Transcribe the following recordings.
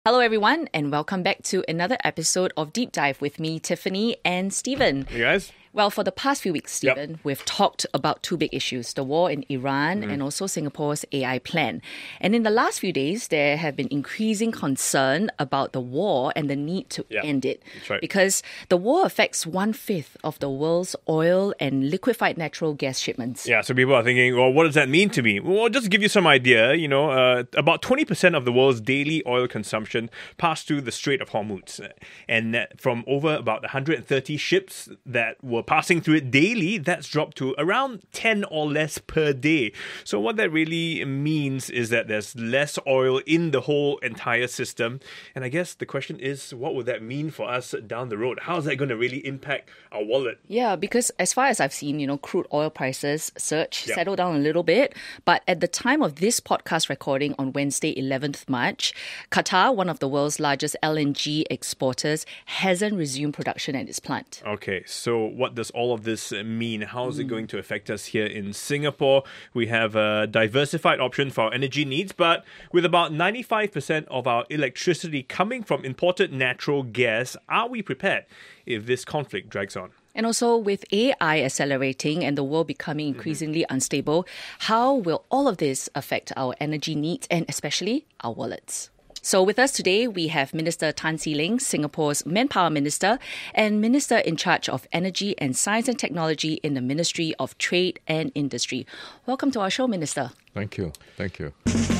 Hello everyone and welcome back to another episode of Deep Dive with me, Tiffany and Stephen. Hey guys. Well, for the past few weeks, Stephen, we've talked about two big issues, the war in Iran and also Singapore's AI plan. And in the last few days, there have been increasing concern about the war and the need to end it. That's right. Because the war affects 1/5 of the world's oil and liquefied natural gas shipments. Yeah, so people are thinking, well, what does that mean to me? Well, just to give you some idea, about 20% of the world's daily oil consumption passed through the Strait of Hormuz. And from over about 130 ships that were passing through it daily, that's dropped to around 10 or less per day. So what that really means is that there's less oil in the whole entire system. And I guess the question is, what would that mean for us down the road? How is that going to really impact our wallet? Yeah, because as far as I've seen, crude oil prices surge, settle down a little bit. But at the time of this podcast recording on Wednesday, 11th March, Qatar, one of the world's largest LNG exporters, hasn't resumed production at its plant. Okay, so what does all of this mean? How is it going to affect us here in Singapore? We have a diversified option for our energy needs, but with about 95% of our electricity coming from imported natural gas, are we prepared if this conflict drags on? And also with AI accelerating and the world becoming increasingly unstable, how will all of this affect our energy needs and especially our wallets? So with us today, we have Minister Tan See Leng, Singapore's Manpower Minister and Minister in charge of Energy and Science and Technology in the Ministry of Trade and Industry. Welcome to our show, Minister. Thank you. Thank you.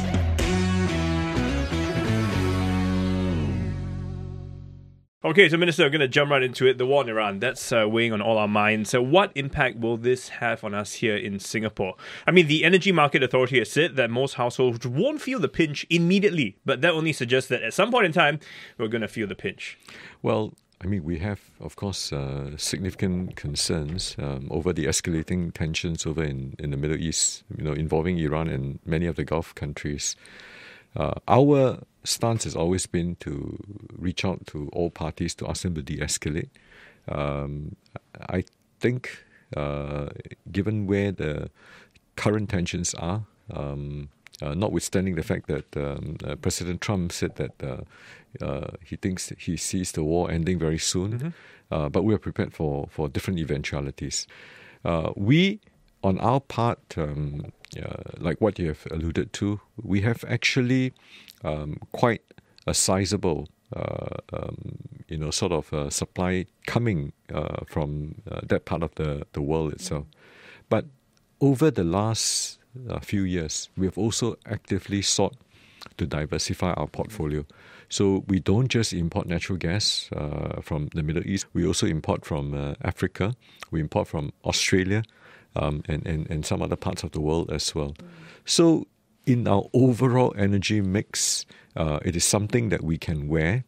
Okay, so Minister, we're going to jump right into it. The war in Iran, that's weighing on all our minds. So what impact will this have on us here in Singapore? I mean, the Energy Market Authority has said that most households won't feel the pinch immediately, but that only suggests that at some point in time, we're going to feel the pinch. Well, I mean, we have, of course, significant concerns over the escalating tensions over in the Middle East, involving Iran and many of the Gulf countries. Our stance has always been to reach out to all parties to ask them to de-escalate. I think, given where the current tensions are, notwithstanding the fact that President Trump said that he thinks he sees the war ending very soon, but we are prepared for different eventualities. We, on our part, like what you have alluded to, we have actually quite a sizable, supply coming from that part of the world itself. But over the last few years, we have also actively sought to diversify our portfolio. So we don't just import natural gas from the Middle East. We also import from Africa. We import from Australia. And some other parts of the world as well. So in our overall energy mix, it is something that we can wear,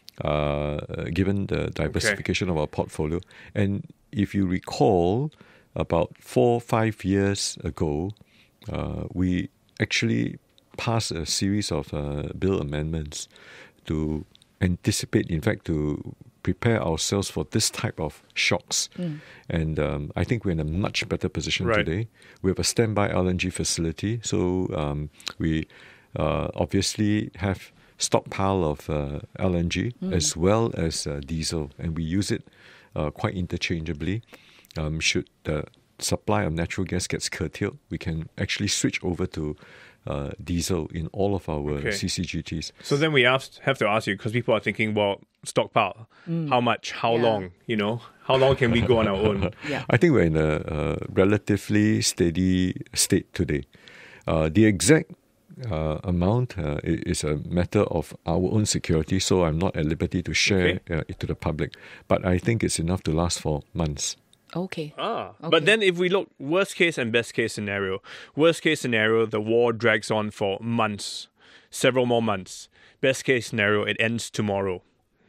given the diversification of our portfolio. And if you recall, about 4 or 5 years ago, we actually passed a series of bill amendments to anticipate, in fact, to prepare ourselves for this type of shocks. And I think we're in a much better position today. We have a standby LNG facility. So we obviously have stockpile of LNG as well as diesel. And we use it quite interchangeably. Should the supply of natural gas gets curtailed, we can actually switch over to diesel in all of our CCGTs. So then we have to ask you, because people are thinking, well, stockpile, how much, how long, how long can we go on our own? I think we're in a relatively steady state today. The exact amount is a matter of our own security, so I'm not at liberty to share it to the public. But I think it's enough to last for months. Okay. But then if we look worst case and best case scenario, the war drags on for months, several more months. Best case scenario, it ends tomorrow.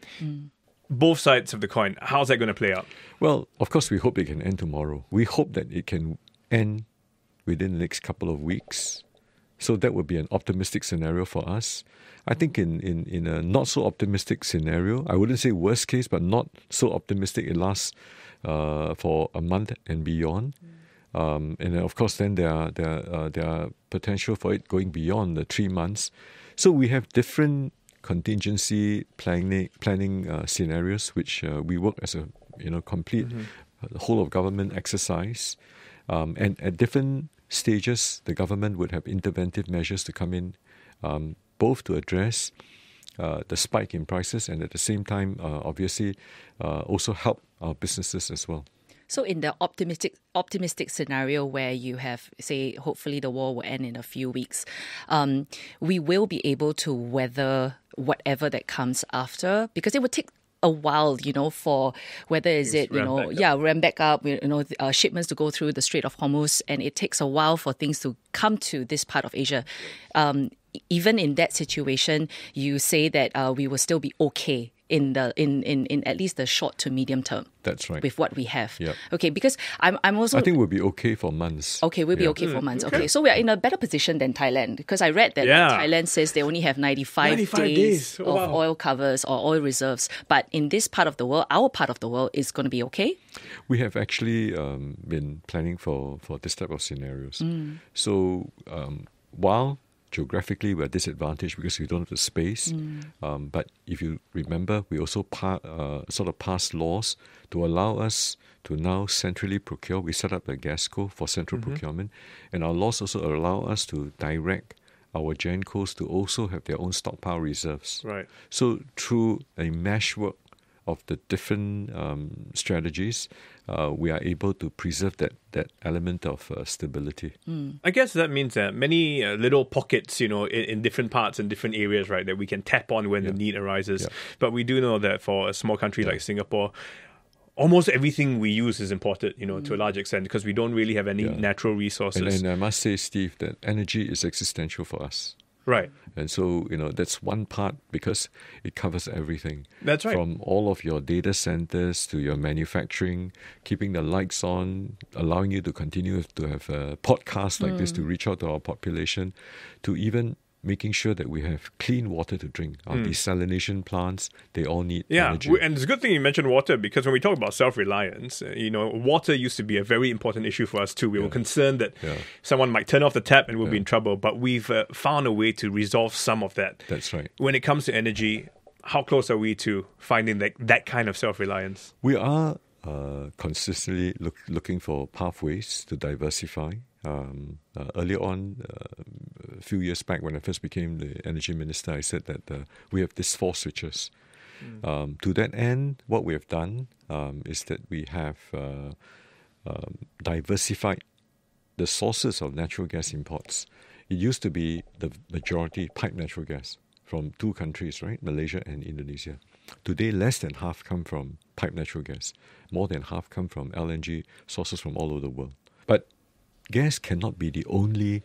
Both sides of the coin, how's that going to play out? Well, of course, we hope it can end tomorrow. We hope that it can end within the next couple of weeks. So that would be an optimistic scenario for us. I think in a not so optimistic scenario, I wouldn't say worst case, but not so optimistic, it lasts for a month and beyond. And then of course, then there are potential for it going beyond the 3 months. So we have different contingency planning scenarios, which we work as a complete whole of government exercise, and at different stages, the government would have interventive measures to come in, both to address the spike in prices and at the same time, obviously, also help our businesses as well. So in the optimistic scenario where you have, say, hopefully the war will end in a few weeks, we will be able to weather whatever that comes after, because it would take a while, for whether is it, ramp back up, shipments to go through the Strait of Hormuz, and it takes a while for things to come to this part of Asia. Even in that situation, you say that we will still be okay in at least the short to medium term. That's right. With what we have. Yep. Okay, because I'm also... I think we'll be okay for months. Okay, we'll be okay for months. Okay, so we are in a better position than Thailand, because I read that Thailand says they only have 95 days of oil covers or oil reserves. But in this part of the world, our part of the world is going to be okay? We have actually been planning for this type of scenarios. So while geographically we're disadvantaged because we don't have the space, but if you remember, we also passed laws to allow us to now centrally procure. We set up the GasCo for central procurement, and our laws also allow us to direct our GenCos to also have their own stockpile reserves. Right. So through a meshwork of the different strategies, we are able to preserve that element of stability. I guess that means that many little pockets, in different parts and different areas, right, that we can tap on when the need arises. Yeah. But we do know that for a small country like Singapore, almost everything we use is imported, to a large extent, because we don't really have any natural resources. And I must say, Steve, that energy is existential for us. Right. And so, that's one part, because it covers everything. That's right. From all of your data centers to your manufacturing, keeping the lights on, allowing you to continue to have a podcast like this to reach out to our population, to even making sure that we have clean water to drink. Our desalination plants, they all need energy. And it's a good thing you mentioned water, because when we talk about self-reliance, water used to be a very important issue for us too. We were concerned that someone might turn off the tap and we'll be in trouble, but we've found a way to resolve some of that. That's right. When it comes to energy, how close are we to finding that kind of self-reliance? We are consistently looking for pathways to diversify. Earlier on, a few years back when I first became the energy minister, I said that we have these 4 switches. To that end, what we have done is that we have diversified the sources of natural gas imports. It used to be the majority piped natural gas from 2 countries, right? Malaysia and Indonesia. Today, less than half come from piped natural gas. More than half come from LNG sources from all over the world. But gas cannot be the only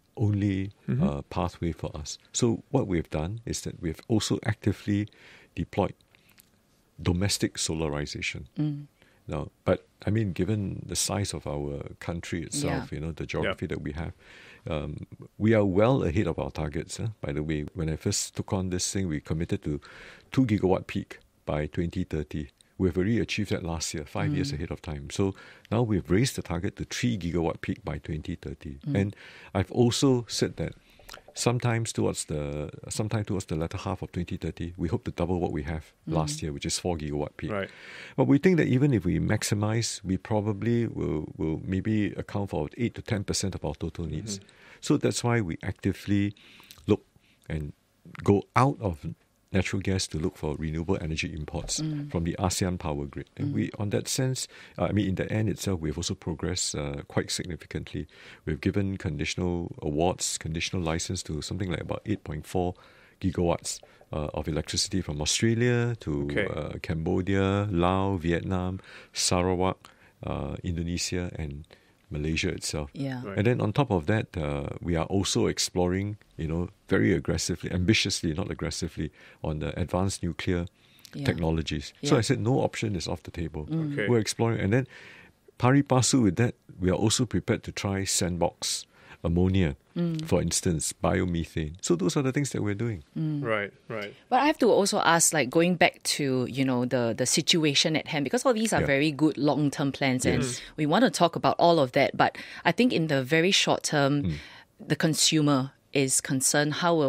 pathway for us. So what we've done is that we've also actively deployed domestic solarization. Now, but I mean, given the size of our country itself, the geography that we have, we are well ahead of our targets. By the way, when I first took on this thing, we committed to 2 gigawatt peak by 2030. We've already achieved that last year, 5 years ahead of time. So now we've raised the target to 3 gigawatt peak by 2030. And I've also said that sometime towards the latter half of 2030, we hope to double what we have last year, which is 4 gigawatt peak. Right. But we think that even if we maximize, we probably will maybe account for 8 to 10% of our total needs. So that's why we actively look and go out of natural gas to look for renewable energy imports from the ASEAN power grid. And we, on that sense, in the end itself, we've also progressed quite significantly. We've given conditional license to something like about 8.4 gigawatts of electricity from Australia to Cambodia, Laos, Vietnam, Sarawak, Indonesia, and Malaysia itself. Yeah. Right. And then on top of that, we are also exploring, very aggressively, ambitiously, not aggressively, on the advanced nuclear technologies. So I said no option is off the table. Okay. We're exploring. And then pari passu with that, we are also prepared to try sandbox ammonia, for instance, biomethane. So those are the things that we're doing. Right. But I have to also ask, going back to, the situation at hand, because all these are very good long-term plans and we want to talk about all of that. But I think in the very short term, the consumer is concerned, how will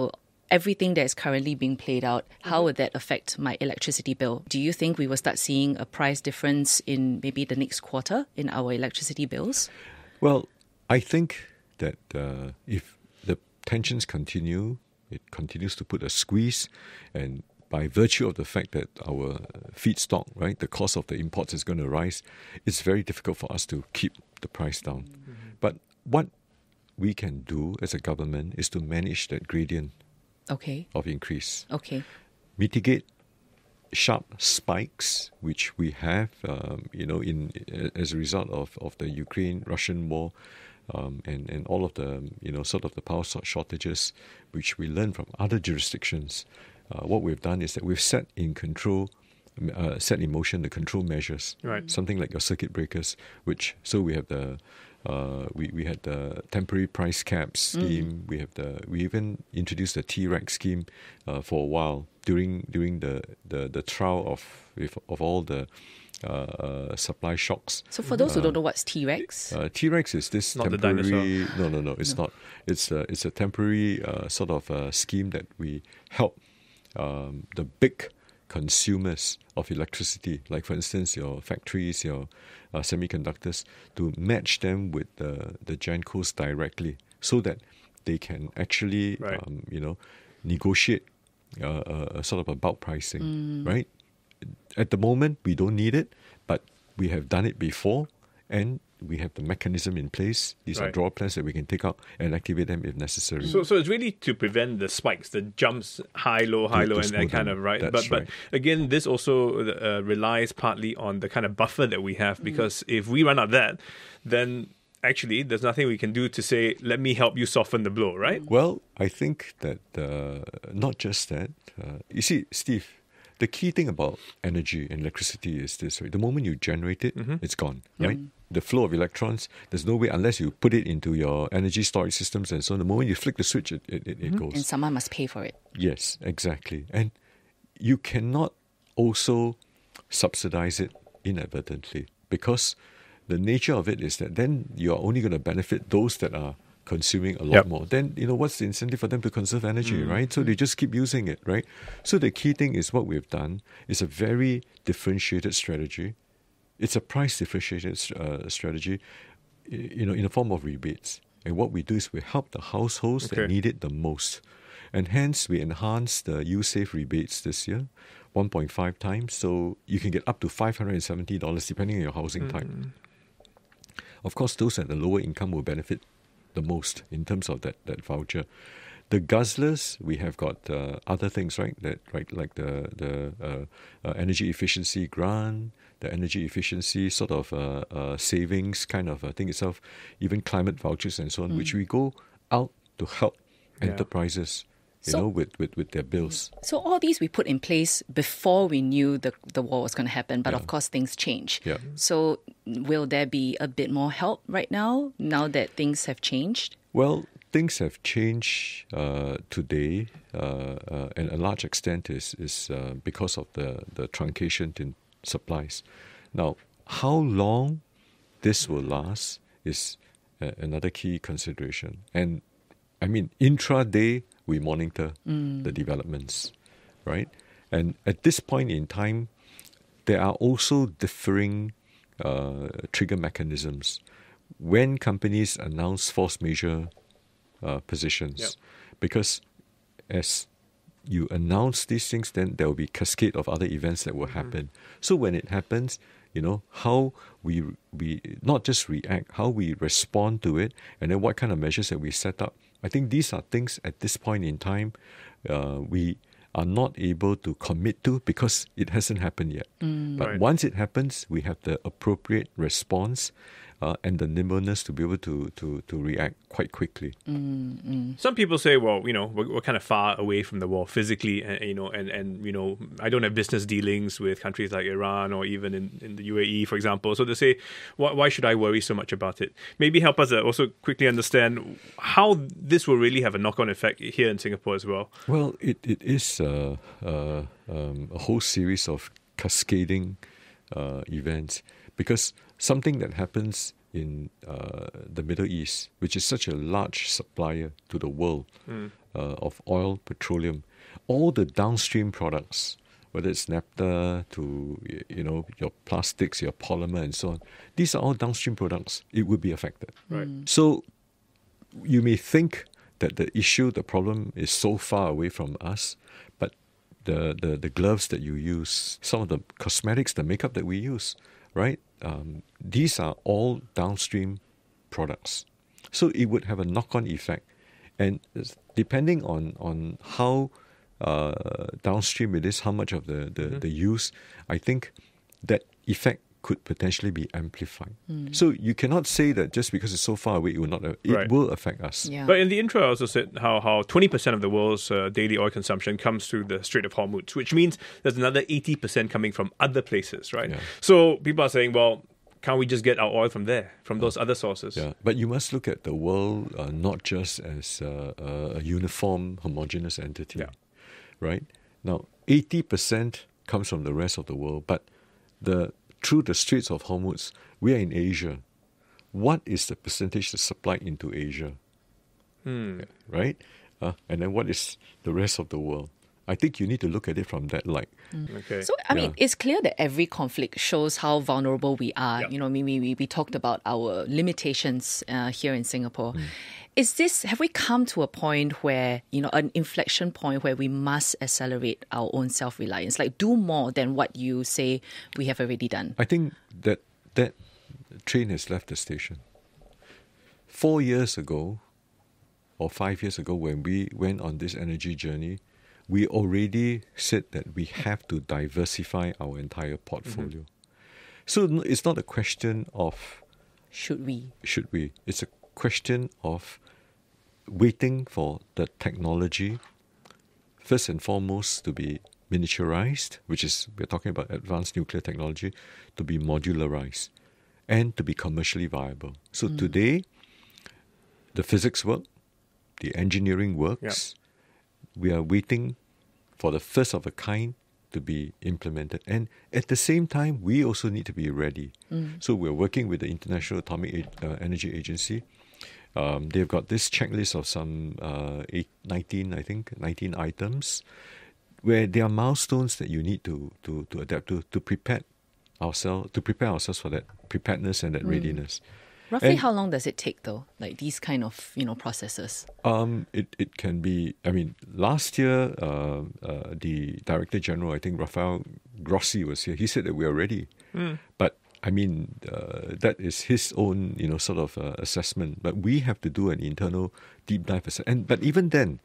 everything that is currently being played out, how would that affect my electricity bill? Do you think we will start seeing a price difference in maybe the next quarter in our electricity bills? Well, I think that if the tensions continue, it continues to put a squeeze, and by virtue of the fact that our feedstock, right, the cost of the imports is going to rise, it's very difficult for us to keep the price down. But what we can do as a government is to manage that gradient of increase. Okay. Mitigate sharp spikes, which we have, as a result of the Ukraine-Russian war, and all of the, sort of the power shortages, which we learn from other jurisdictions. What we've done is that we've set in motion the control measures. Right. Something like your circuit breakers, so we have the we had the temporary price cap scheme. We even introduced the TREC scheme for a while during the trial of all the supply shocks. So for those who don't know what's TREX? TREX is this Not the temporary. No, it's not. It's a temporary sort of scheme that we help the big consumers of electricity, like for instance your factories, your semiconductors, to match them with the GenCos directly, so that they can actually negotiate a sort of a bulk pricing, right? At the moment, we don't need it, but we have done it before, and we have the mechanism in place. These are draw plans that we can take out and activate them if necessary. So it's really to prevent the spikes, the jumps, high, low, and that kind of, right? But again, this also relies partly on the kind of buffer that we have, because if we run out of that, then actually there's nothing we can do to say, let me help you soften the blow, right? Well, I think that not just that. You see, Steve, the key thing about energy and electricity is this, right? The moment you generate it, it's gone, right? The flow of electrons, there's no way, unless you put it into your energy storage systems and so on, the moment you flick the switch, it goes. And someone must pay for it. Yes, exactly. And you cannot also subsidize it inadvertently, because the nature of it is that then you're only going to benefit those that are consuming a lot more. Then, what's the incentive for them to conserve energy, right? So they just keep using it, right? So the key thing is what we've done is a very differentiated strategy. It's a price differentiated strategy, in the form of rebates. And what we do is we help the households that need it the most. And hence, we enhanced the USAVE rebates this year, 1.5 times. So you can get up to $570 depending on your housing type. Of course, those at the lower income will benefit the most in terms of that voucher. The guzzlers, we have got other things, right? Like the energy efficiency grant, the energy efficiency sort of savings kind of thing itself, even climate vouchers and so on, which we go out to help enterprises, with their bills. So all these we put in place before we knew the war was going to happen, but of course things change. Yeah. So will there be a bit more help right now that things have changed? Well, things have changed today, and a large extent is because of the truncation in supplies. Now, how long this will last is another key consideration. And I mean, intraday, we monitor the developments, right? And at this point in time, there are also differing trigger mechanisms. When companies announce force majeure positions, because as you announce these things, then there will be cascade of other events that will happen. So when it happens, how we not just react, how we respond to it, and then what kind of measures that we set up. I think these are things at this point in time we are not able to commit to because it hasn't happened yet. But once it happens, we have the appropriate response and the nimbleness to be able to react quite quickly. Some people say, well, we're kind of far away from the war physically, and I don't have business dealings with countries like Iran or even in the UAE, for example. So they say, why should I worry so much about it? Maybe help us also quickly understand how this will really have a knock-on effect here in Singapore as well. Well, it is a whole series of cascading events, because something that happens in the Middle East, which is such a large supplier to the world, of oil, petroleum, all the downstream products, whether it's naphtha to your plastics, your polymer, and so on, these are all downstream products. It would be affected. Right. So you may think that the problem is so far away from us, but the gloves that you use, some of the cosmetics, the makeup that we use, right? These are all downstream products. So it would have a knock-on effect. And depending on how downstream it is, how much of the use, I think that effect could potentially be amplified. So you cannot say that just because it's so far away, it will not. It will affect us. Yeah. But in the intro, I also said how 20% of the world's daily oil consumption comes through the Strait of Hormuz, which means there's another 80% coming from other places, right? Yeah. So people are saying, well, can't we just get our oil from there, from those other sources? Yeah, but you must look at the world not just as a uniform, homogeneous entity, right? Now, 80% comes from the rest of the world, but through the Straits of Hormuz, we are in Asia. What is the percentage that's supplied into Asia? Right? And then what is the rest of the world? I think you need to look at it from that light. Okay. So, I mean, it's clear that every conflict shows how vulnerable we are. Yep. You know, we talked about our limitations here in Singapore. Have we come to a point where, an inflection point where we must accelerate our own self-reliance, like do more than what you say we have already done? I think that train has left the station. 4 years ago, or 5 years ago, when we went on this energy journey, we already said that we have to diversify our entire portfolio. So it's not a question of Should we? It's a question of waiting for the technology, first and foremost, to be miniaturized, which is, we're talking about advanced nuclear technology, to be modularized and to be commercially viable. So today, the physics work, the engineering works. We are waiting for the first of a kind to be implemented. And at the same time, we also need to be ready. So we're working with the International Atomic Energy Agency. They've got this checklist of some 19 items, where there are milestones that you need to adapt to prepare ourselves for that preparedness and that readiness. Roughly how long does it take, though? Like these kind of processes? It can be. I mean, last year the Director General, I think Rafael Grossi, was here. He said that we are ready, but I mean that is his own sort of assessment. But we have to do an internal deep dive assessment. But even then,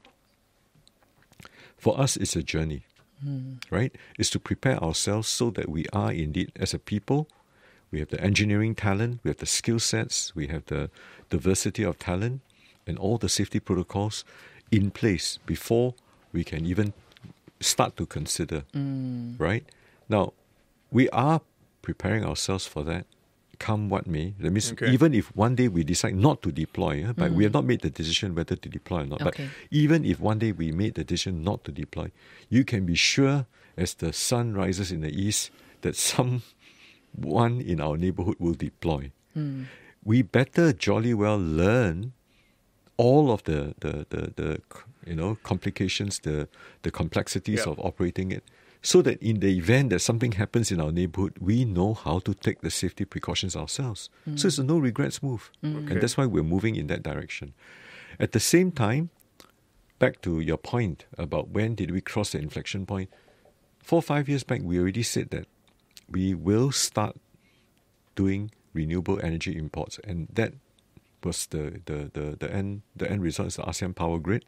for us, it's a journey, right? It's to prepare ourselves so that we are indeed, as a people, we have the engineering talent, we have the skill sets, we have the diversity of talent, and all the safety protocols in place before we can even start to consider, right? Now, we are preparing ourselves for that, come what may. That means even if one day we decide not to deploy, but we have not made the decision whether to deploy or not. But even if one day we made the decision not to deploy, you can be sure as the sun rises in the east that someone in our neighborhood will deploy. We better jolly well learn all of the complications, the complexities of operating it, so that in the event that something happens in our neighborhood, we know how to take the safety precautions ourselves. So it's a no regrets move. And that's why we're moving in that direction. At the same time, back to your point about when did we cross the inflection point, 4 or 5 years back, we already said that we will start doing renewable energy imports, and that was the end result is the ASEAN Power Grid.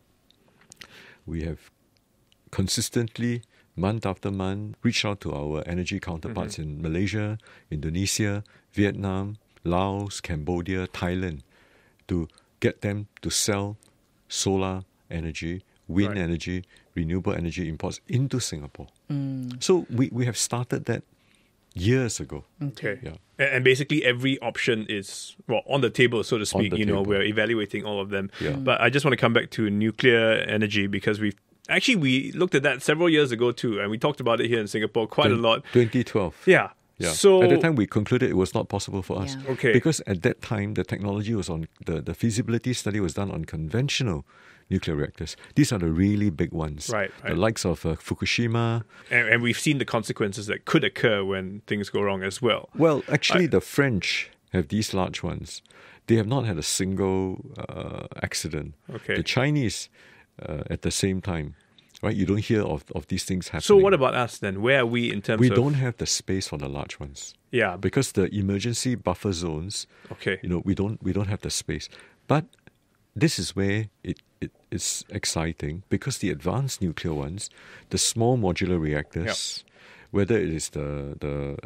We have consistently, month after month, reached out to our energy counterparts in Malaysia, Indonesia, Vietnam, Laos, Cambodia, Thailand, to get them to sell solar energy, wind energy, renewable energy imports into Singapore. So we have started that years ago. Okay. Yeah. And basically every option is on the table, so to speak. the table. We're evaluating all of them. Yeah. But I just want to come back to nuclear energy, because we looked at that several years ago too, and we talked about it here in Singapore quite a lot. 2012. Yeah. Yeah. So- at that time, we concluded it was not possible for us. Yeah. Okay. Because at that time, the technology was on, the feasibility study was done on conventional nuclear reactors. These are the really big ones. Right. The likes of Fukushima. And we've seen the consequences that could occur when things go wrong as well. Well, actually, the French have these large ones. They have not had a single accident. Okay. The Chinese, at the same time, right? You don't hear of these things happening. So what about us then? Where are we in terms We of... don't have the space for the large ones. Yeah. Because the emergency buffer zones, Okay. we don't have the space. But this is where it's exciting, because the advanced nuclear ones, the small modular reactors, whether it is the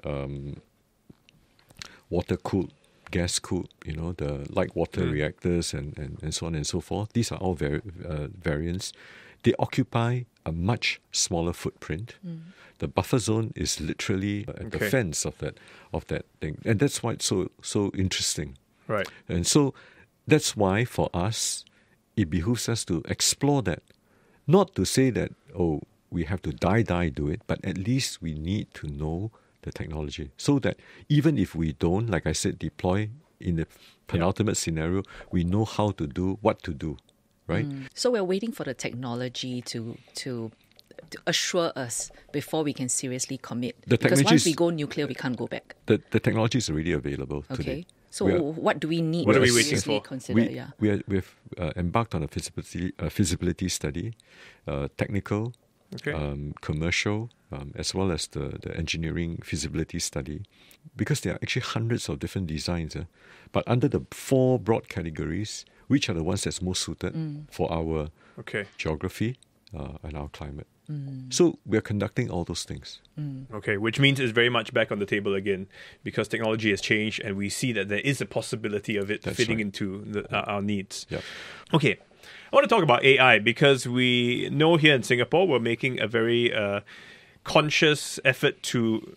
water cooled, gas cooled, the light water reactors and so on and so forth. These are all variants. They occupy a much smaller footprint. The buffer zone is literally at the fence of that thing, and that's why it's so interesting. Right. And so that's why for us, it behooves us to explore that. Not to say that, we have to do it, but at least we need to know the technology, so that even if we don't, like I said, deploy in the penultimate scenario, we know how to do what to do, right? So we're waiting for the technology to assure us before we can seriously commit. The Because technology once is- we go nuclear, we can't go back. The technology is already available Okay. today. So We are- what do we need What to are we waiting seriously for? consider? We've embarked on a feasibility study, technical, commercial, as well as the engineering feasibility study, because there are actually hundreds of different designs. But under the 4 broad categories, which are the ones that's most suited for our Okay. geography and our climate. So we're conducting all those things. Okay, which means it's very much back on the table again, because technology has changed and we see that there is a possibility of it That's fitting right. into our needs. Yep. Okay, I want to talk about AI, because we know here in Singapore we're making a very conscious effort to,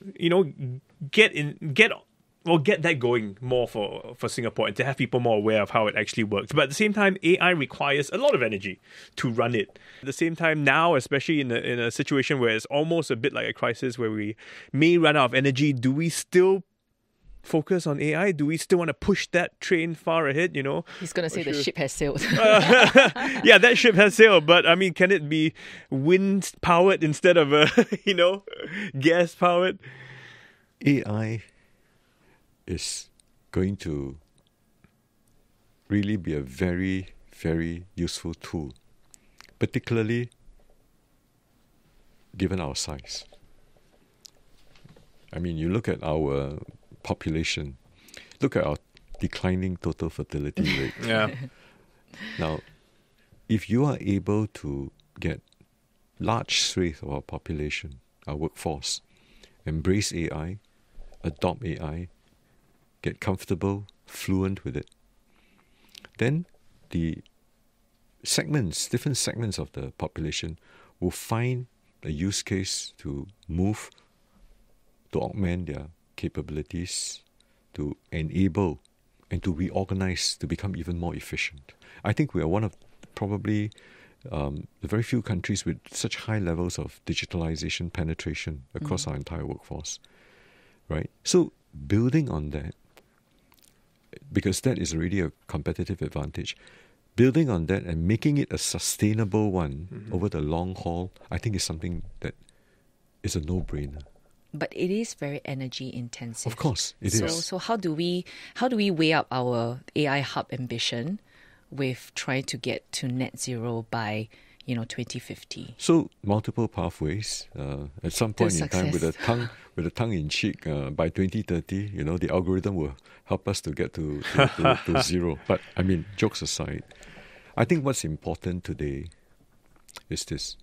get that going more for Singapore, and to have people more aware of how it actually works. But at the same time, AI requires a lot of energy to run it. At the same time, now, especially in a situation where it's almost a bit like a crisis where we may run out of energy, do we still focus on AI? Do we still want to push that train far ahead, He's going to say the ship has sailed. Yeah, that ship has sailed, but I mean, can it be wind powered instead of gas powered? AI is going to really be a very, very useful tool, particularly given our size. I mean, you look at our population, look at our declining total fertility rate. Yeah. Now, if you are able to get large swathes of our population, our workforce, embrace AI, adopt AI, get comfortable, fluent with it, then the different segments of the population will find a use case to move, to augment their capabilities, to enable, and to reorganize to become even more efficient. I think we are one of probably the very few countries with such high levels of digitalization penetration across our entire workforce, right? So building on that, because that is already a competitive advantage, building on that and making it a sustainable one over the long haul, I think is something that is a no-brainer. But it is very energy intensive. Of course, it is. So how do we weigh up our AI hub ambition with trying to get to net zero by 2050? So multiple pathways. At some point in time, success. with a tongue in cheek, by 2030, the algorithm will help us to get to zero. But I mean, jokes aside, I think what's important today is this: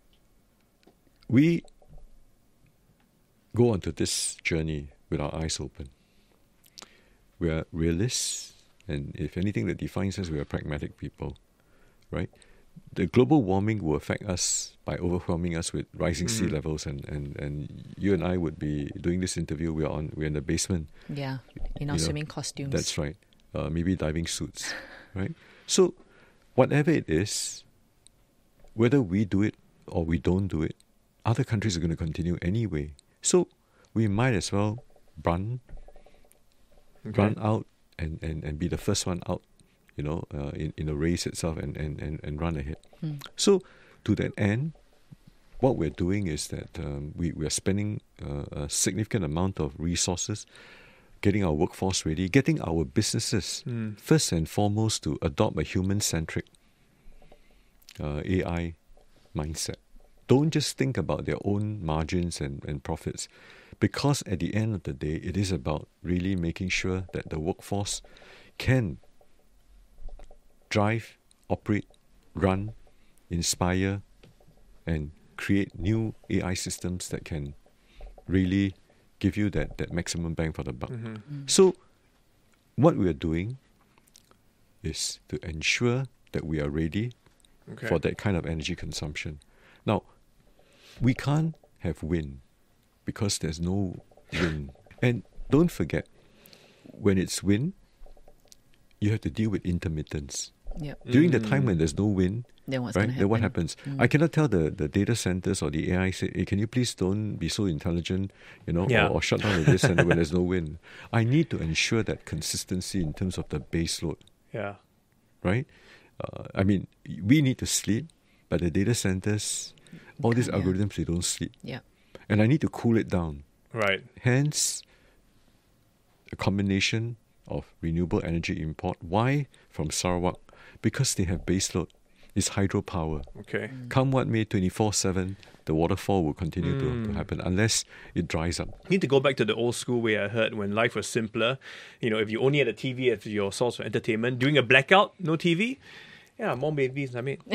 we go onto this journey with our eyes open. We are realists, and if anything that defines us, we are pragmatic people, right? The global warming will affect us by overwhelming us with rising sea levels, and you and I would be doing this interview. We're in the basement. Yeah, in our swimming costumes. That's right. Maybe diving suits, right? So, whatever it is, whether we do it or we don't do it, other countries are going to continue anyway. So, we might as well run out and be the first one out, in a race itself and run ahead. So to that end, what we're doing is that we are spending a significant amount of resources getting our workforce ready, getting our businesses first and foremost to adopt a human-centric AI mindset. Don't just think about their own margins and profits, because at the end of the day, it is about really making sure that the workforce can drive, operate, run, inspire, and create new AI systems that can really give you that maximum bang for the buck. So what we are doing is to ensure that we are ready for that kind of energy consumption. Now, we can't have wind because there's no wind. And don't forget, when it's wind, you have to deal with intermittence. Yep. During the time when there's no wind, Then what's right? gonna Then what happen? happens? I cannot tell the data centers or the AI, say, hey, can you please don't be so intelligent, or shut down the data center when there's no wind. I need to ensure that consistency in terms of the base load, Yeah. right? We need to sleep, but the data centers, all these algorithms, they don't sleep. Yeah. And I need to cool it down. Right. Hence, a combination of renewable energy import. Why from Sarawak? Because they have baseload. It's hydropower. Okay. Come what may, 24/7, the waterfall will continue to happen unless it dries up. You need to go back to the old school way I heard when life was simpler. If you only had a TV as your source of entertainment, during a blackout, no TV. Yeah, more babies.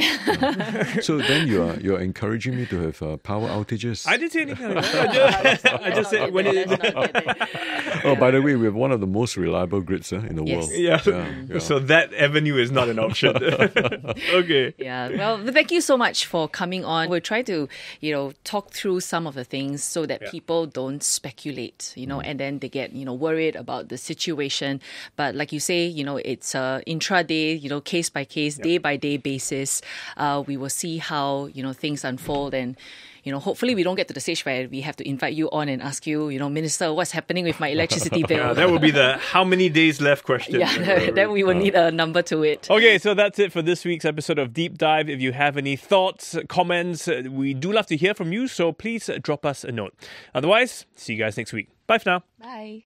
So then you're encouraging me to have power outages. I didn't say anything. I just said when it. Oh, by the way, we have one of the most reliable grids in the world. Yeah. Yeah. So that avenue is not an option. Okay. Yeah, well, thank you so much for coming on. We'll try to, talk through some of the things so that people don't speculate, and then they get, worried about the situation. But like you say, it's intraday, case by case, day by day basis. We will see how, things unfold, and hopefully we don't get to the stage where we have to invite you on and ask you, Minister, what's happening with my electricity bill? That would be the how many days left question. Yeah, then we will need a number to it. Okay, so that's it for this week's episode of Deep Dive. If you have any thoughts, comments, we do love to hear from you, so please drop us a note. Otherwise, see you guys next week. Bye for now. Bye.